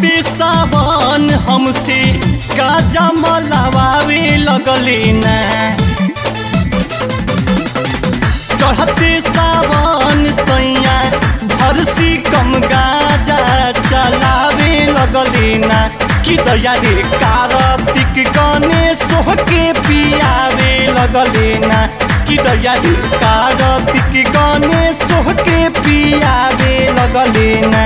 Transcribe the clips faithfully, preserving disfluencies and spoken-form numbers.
चढ़ते सावन हमसे गाजा मलावे लगले ना। चढ़ते सावन सैया भरसी कम गाजा चलावे लगले ना। कि दया रे कार्तिक गणेश के पियावे लगले ना। कि दया रे कार्तिक गणेश के पियावे लगले ना।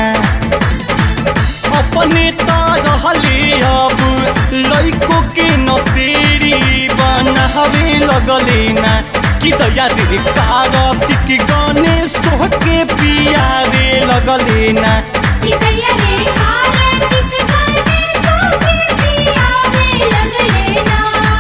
अपने रहले अब लइको के नसेरी बनावे लगले ना। कि दया रे कार्तिक गणेश के पियावे लगले ना। कि दया रे कार्तिक गणेश के पियावे लगले ना।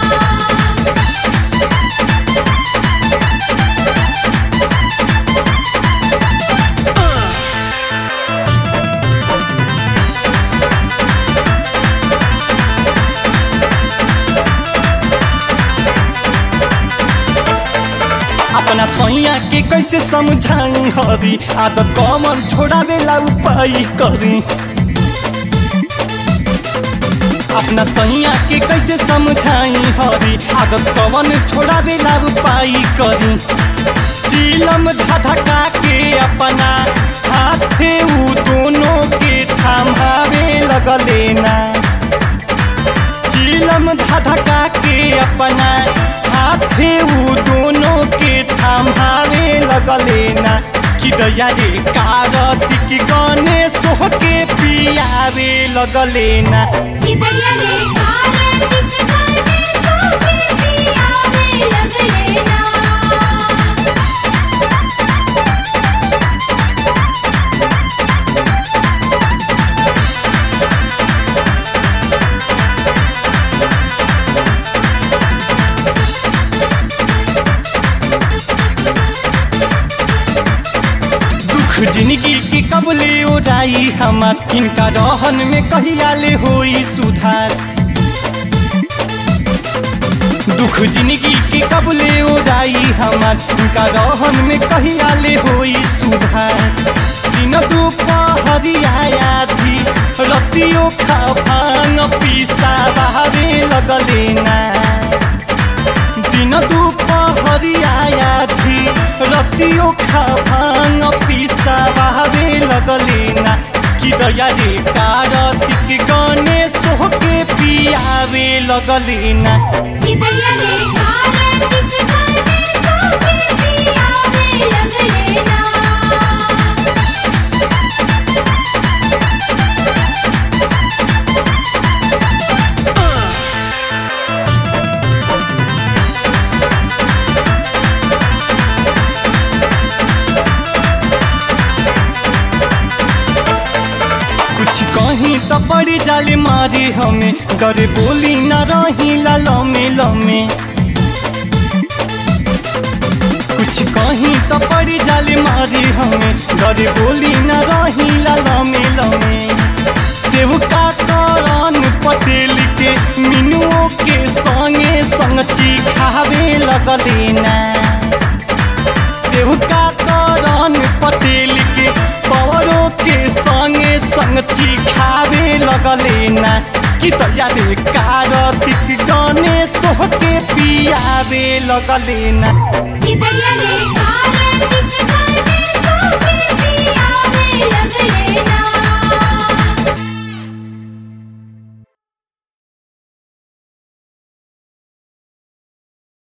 अपना सैया के कैसे समझाई हरी आदत कमर छोड़ावेला उपाय करी। अपना सैया के कैसे समझाई हरी आदत कवन छोड़ावेला उपाय करी। चिलम धधका के अपना हाथे उ दोनों के थमावे लगले ना। चिलम धधका के अपना हाथे उ दोनों के थमावे लगले ना। कि दया रे कार्तिक गणेश के पियावे लगले ना। कि दया रे कार्तिक गणेश के पियावे लगले ना। जिंदगी की कबले उड़ाई हमार इनका रहन में कहिया ले होई सुधार। दुख जिंदगी की कबले उड़ाई हमार इनका रहन में कहिया ले होई सुधार। दिन दोपहरिया आधी रतियों खा भांग पीसा बहावे लगले ना। दिन दोपहरिया आधी रतियों खा भांग पीसा बहावे लगले ना। कि दया रे कार्तिक गणेश के पियावे लगले ना। कि दया रे कार्तिक गणेश के पियावे लगले ना। कुछ कहीं तो बड़ी जाले मारी हमें गरे बोली न रही लमे लमे। कुछ कहीं तो बड़ी जाले मारी हमें गरे बोली न रही लमे लमे। सेवका करन पटेल के मिनुओं के संगे संगची खावे लगले ना। सेवका करन पटेल के पवरों के संगे संगची खावे लगले ना। कि दया रे कार्तिक गणेश के पियावे लगले ना। कि दया रे कार्तिक